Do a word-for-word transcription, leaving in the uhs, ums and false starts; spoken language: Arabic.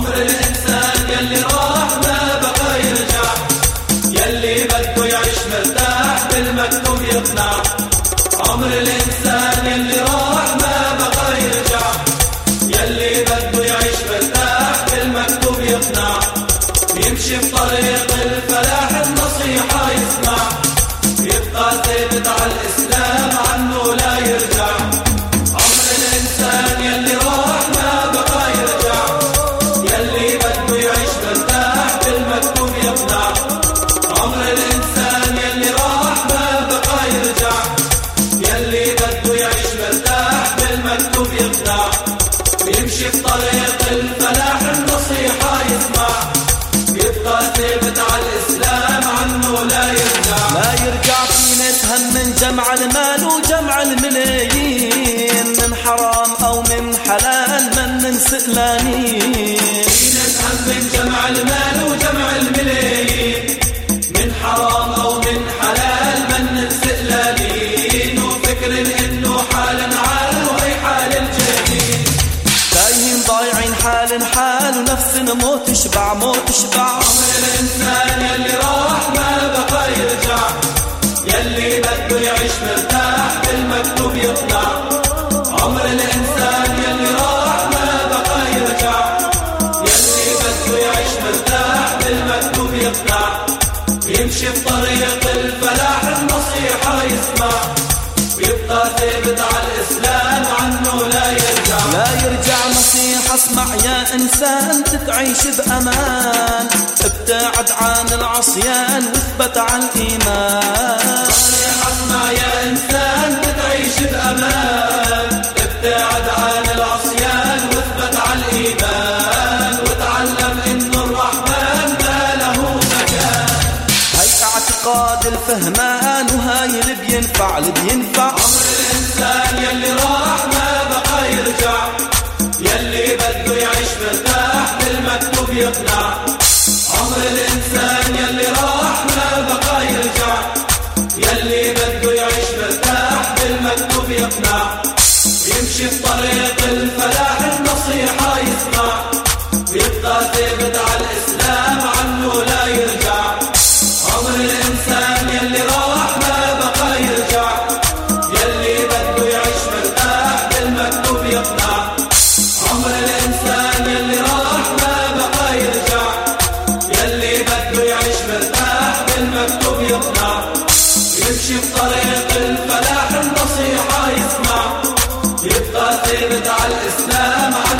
عمر الإنسان يلي راح ما بقى يرجع، يلي بده يعيش مرتاح بالمكتوب يقنع. عمر الإنسان يلي راح ما بقى يرجع، يلي بده يعيش مرتاح بالمكتوب يقنع. يمشي بطريق الفلاح النصيحة يسمع، يبقى ثابت على الإسلام عنه لا يرجع. عمر الإنسان يلي راح ما بقى يرجع، يلي بده يعيش مرتاح بالمكتوب يقنع. عمر الإنسان يلي راح ما بقى يرجع، يلي بده يعيش مرتاح بالمكتوب يقنع. يمشي بطريق الفلاح النصيحة يسمع، يبقى ثابت على الإسلام عنه لا يرجع. لا يرجع فينا يتهم من جمع المال وجمع الملايين، من حرام أو من حلال من سئلانين. فينا يتهم من جمع المال وجمع الملايين، من حرام أو من حلال من سئلانين. وفكر إنه حال عال وهي حال الجاهلين، تايهين ضايعين حال حال ونفسنا موت تشبع موت تشبع. عمر الإنسان يلي راح ما بقى يرجع، يلي بده يعيش مرتاح بالمكتوب يقنع. عمر الإنسان يلي راح ما بقى يرجع، يلي بده يعيش مرتاح بالمكتوب يقنع. يمشي بطريق الفلاح النصيحة يسمع، ويبقى ثابت على الإسلام عنه لا يرجع. لا يرجع نصيحة اسمع يا إنسان تتعيش بأمان، ابتعد عن العصيان واثبت على الإيمان. نصيحة اسمع يا إنسان تتعيش بأمان، ابتعد عن العصيان واثبت على الإيمان. وتعلم إنه الرحمن ما له مكان، هاي اعتقاد الفهمان وهاي اللي بينفع اللي بينفع. عمر الإنسان يلي راح ما بقى يرجع، يلي بده يعيش مرتاح بالمكتوب يقنع. عمر الإنسان يلي راح ما بقى يرجع، يلي بده يعيش مرتاح بالمكتوب يقنع. يمشي بطريق الفلاح النصيحة يسمع، ويبقى ثابت على الإسلام عنه لا يرجع. عمر الإنسان يلي راح ما بقى يرجع، يلي بده يعيش مرتاح بالمكتوب يقنع. عمر الإنسان يلي راح ما بقى يرجع، يلي بده يعيش مرتاح بالمكتوب يقنع. يمشي بطريق الفلاح النصيحة يسمع، يبقى ثابت على الإسلام